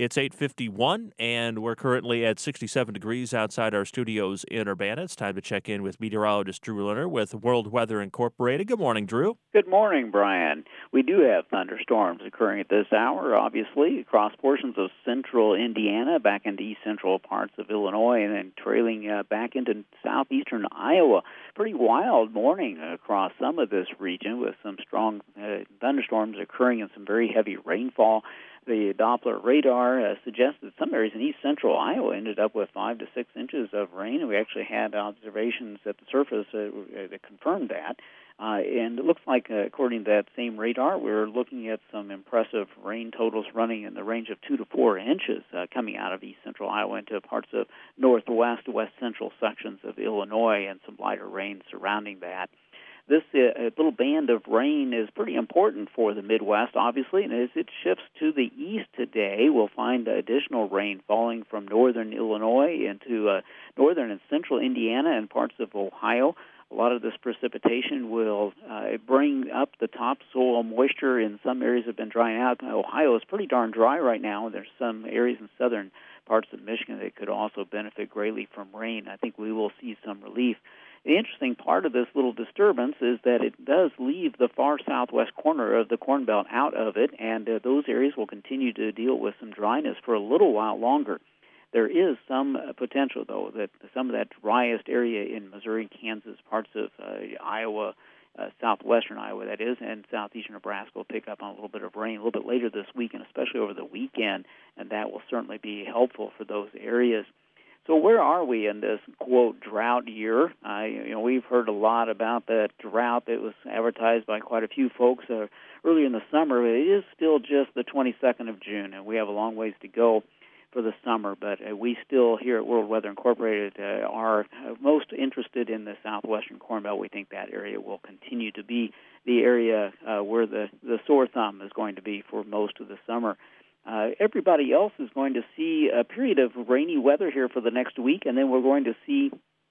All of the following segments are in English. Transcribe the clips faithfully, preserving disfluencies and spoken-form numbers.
It's eight fifty-one, and we're currently at sixty-seven degrees outside our studios in Urbana. It's time to check in with meteorologist Drew Lerner with World Weather Incorporated. Good morning, Drew. Good morning, Brian. We do have thunderstorms occurring at this hour, obviously, across portions of central Indiana, back into east central parts of Illinois, and then trailing uh, back into southeastern Iowa. Pretty wild morning across some of this region with some strong uh, thunderstorms occurring and some very heavy rainfall. The Doppler radar uh, suggests that some areas in east central Iowa ended up with five to six inches of rain, and we actually had observations at the surface uh, that confirmed that. Uh, and it looks like, uh, according to that same radar, we're looking at some impressive rain totals running in the range of two to four inches uh, coming out of east central Iowa into parts of northwest, west central sections of Illinois, and some lighter rain surrounding that. This uh, little band of rain is pretty important for the Midwest, obviously, and as it shifts to the east today, we'll find additional rain falling from northern Illinois into uh, northern and central Indiana and parts of Ohio. A lot of this precipitation will uh, bring up the topsoil moisture in some areas have been drying out. Ohio is pretty darn dry right now, and there's some areas in southern parts of Michigan that could also benefit greatly from rain. I think we will see some relief. The interesting part of this little disturbance is that it does leave the far southwest corner of the Corn Belt out of it, and uh, those areas will continue to deal with some dryness for a little while longer. There is some uh, potential, though, that some of that driest area in Missouri, Kansas, parts of uh, Iowa, uh, southwestern Iowa, that is, and southeastern Nebraska will pick up on a little bit of rain a little bit later this week, and especially over the weekend, and that will certainly be helpful for those areas. So where are we in this, quote, drought year? Uh, you know, we've heard a lot about that drought that was advertised by quite a few folks uh, early in the summer. It is still just the twenty-second of June, and we have a long ways to go for the summer. But uh, we still here at World Weather Incorporated uh, are uh, most interested in the southwestern Corn Belt. We think that area will continue to be the area uh, where the, the sore thumb is going to be for most of the summer. Uh, everybody else is going to see a period of rainy weather here for the next week, and then we're going to see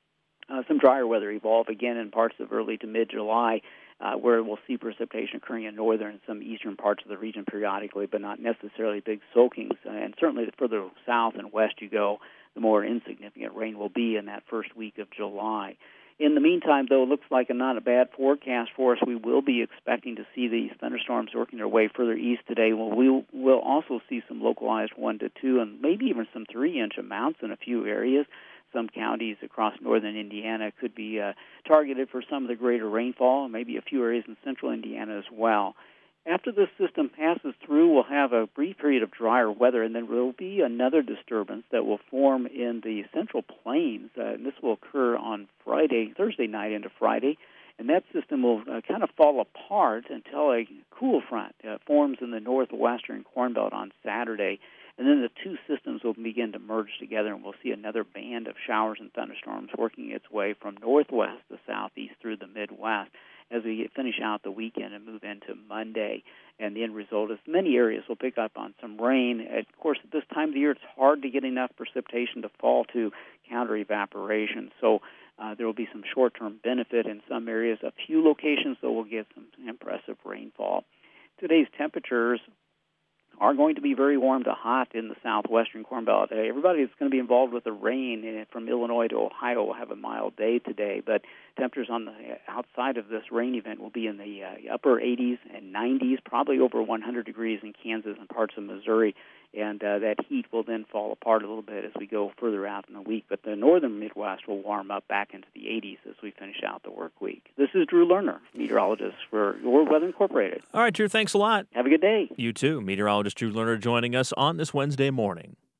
uh, some drier weather evolve again in parts of early to mid-July, uh, where we'll see precipitation occurring in northern and some eastern parts of the region periodically, but not necessarily big soakings. And certainly the further south and west you go, the more insignificant rain will be in that first week of July. In the meantime, though, it looks like a not a bad forecast for us. We will be expecting to see these thunderstorms working their way further east today. Well, we will also see some localized one to two and maybe even some three-inch amounts in a few areas. Some counties across northern Indiana could be uh, targeted for some of the greater rainfall, and maybe a few areas in central Indiana as well. After this system passes through, we'll have a brief period of drier weather, and then there will be another disturbance that will form in the central plains. Uh, and this will occur on Friday, Thursday night into Friday, and that system will uh, kind of fall apart until a cool front uh, forms in the northwestern Corn Belt on Saturday. And then the two systems will begin to merge together, and we'll see another band of showers and thunderstorms working its way from northwest to southeast through the Midwest as we finish out the weekend and move into Monday. And the end result is many areas will pick up on some rain. Of course, at this time of the year, it's hard to get enough precipitation to fall to counter evaporation. So uh, there will be some short-term benefit in some areas. A few locations, though, will get some impressive rainfall. Today's temperatures are going to be very warm to hot in the southwestern Corn Belt. Uh, everybody that's going to be involved with the rain uh, from Illinois to Ohio will have a mild day today, but temperatures on the outside of this rain event will be in the uh, upper eighties and nineties, probably over one hundred degrees in Kansas and parts of Missouri, and uh, that heat will then fall apart a little bit as we go further out in the week. But the northern Midwest will warm up back into the eighties as we finish out the work week. This is Drew Lerner, meteorologist for World Weather Incorporated. All right, Drew, thanks a lot. Have a good day. You too. Meteorologist Drew Lerner joining us on this Wednesday morning.